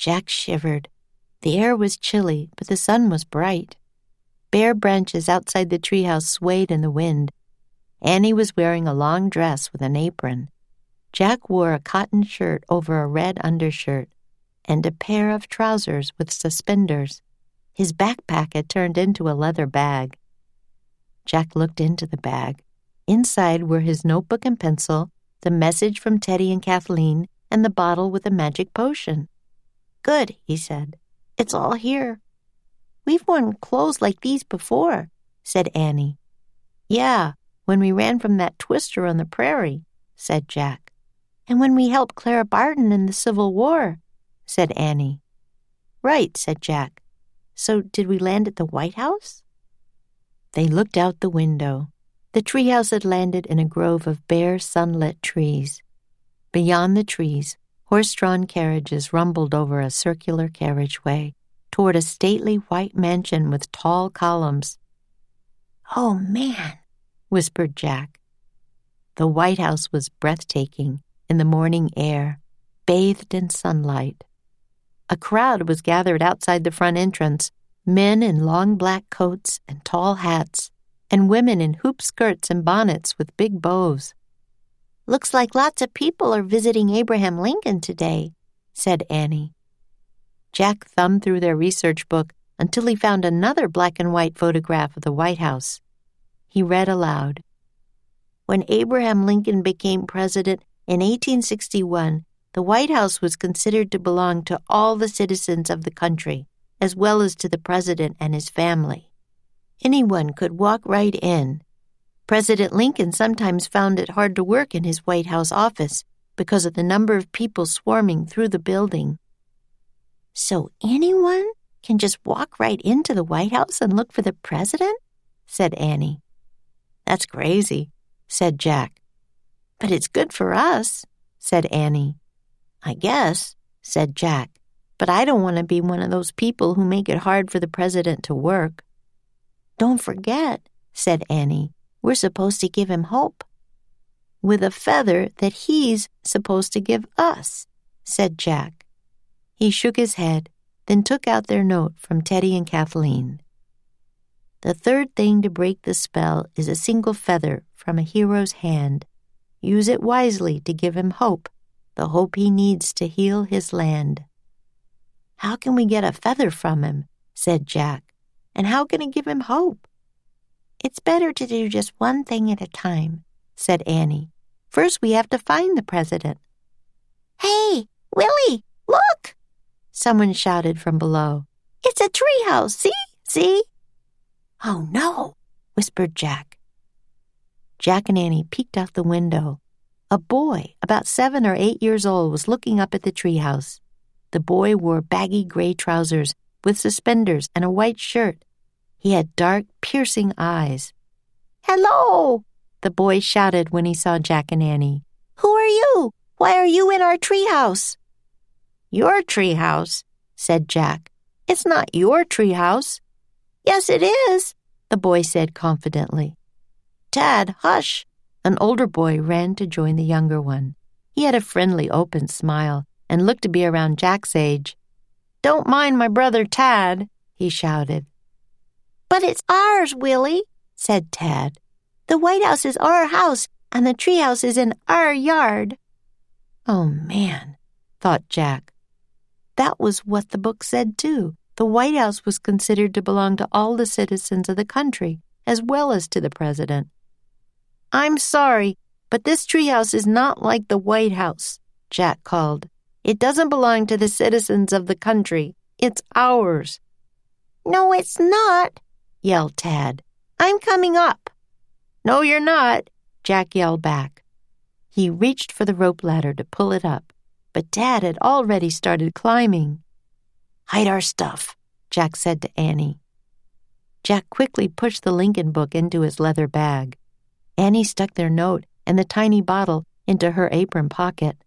Jack shivered. The air was chilly, but the sun was bright. Bare branches outside the treehouse swayed in the wind. Annie was wearing a long dress with an apron. Jack wore a cotton shirt over a red undershirt and a pair of trousers with suspenders. His backpack had turned into a leather bag. Jack looked into the bag. Inside were his notebook and pencil, the message from Teddy and Kathleen, and the bottle with the magic potion. "Good," he said. "It's all here." "We've worn clothes like these before," said Annie. "Yeah, when we ran from that twister on the prairie," said Jack. "And when we helped Clara Barton in the Civil War," said Annie. "Right," said Jack. "So did we land at the White House?" They looked out the window. The treehouse had landed in a grove of bare, sunlit trees. Beyond the trees, horse-drawn carriages rumbled over a circular carriageway toward a stately white mansion with tall columns. "Oh, man," whispered Jack. The White House was breathtaking in the morning air, bathed in sunlight. A crowd was gathered outside the front entrance, men in long black coats and tall hats, and women in hoop skirts and bonnets with big bows. "Looks like lots of people are visiting Abraham Lincoln today," said Annie. Jack thumbed through their research book until he found another black and white photograph of the White House. He read aloud, "When Abraham Lincoln became president in 1861, the White House was considered to belong to all the citizens of the country, as well as to the president and his family. Anyone could walk right in. President Lincoln sometimes found it hard to work in his White House office because of the number of people swarming through the building." "So anyone can just walk right into the White House and look for the president?" said Annie. "That's crazy," said Jack. "But it's good for us," said Annie. "I guess," said Jack, "but I don't want to be one of those people who make it hard for the president to work." "Don't forget," said Annie, "we're supposed to give him hope." "With a feather that he's supposed to give us," said Jack. He shook his head, then took out their note from Teddy and Kathleen. "The third thing to break the spell is a single feather from a hero's hand. Use it wisely to give him hope, the hope he needs to heal his land." "How can we get a feather from him?" said Jack. "And how can it give him hope?" "It's better to do just one thing at a time," said Annie. "First we have to find the president." "Hey, Willie, look!" someone shouted from below. "It's a treehouse, see? "Oh, no," whispered Jack. Jack and Annie peeked out the window. A boy, about 7 or 8 years old, was looking up at the treehouse. The boy wore baggy gray trousers with suspenders and a white shirt. He had dark, piercing eyes. "Hello!" the boy shouted when he saw Jack and Annie. "Who are you? Why are you in our treehouse?" "Your treehouse," said Jack. "It's not your treehouse." "Yes, it is," the boy said confidently. "Tad, hush!" An older boy ran to join the younger one. He had a friendly, open smile and looked to be around Jack's age. "Don't mind my brother Tad," he shouted. "But it's ours, Willie," said Tad. "The White House is our house, and the treehouse is in our yard." "Oh, man," thought Jack. That was what the book said, too. The White House was considered to belong to all the citizens of the country, as well as to the president. "I'm sorry, but this treehouse is not like the White House," Jack called. "It doesn't belong to the citizens of the country. It's ours." "No, it's not," yelled Tad. "I'm coming up." "No, you're not," Jack yelled back. He reached for the rope ladder to pull it up, but Tad had already started climbing. "Hide our stuff," Jack said to Annie. Jack quickly pushed the Lincoln book into his leather bag. Annie stuck their note and the tiny bottle into her apron pocket.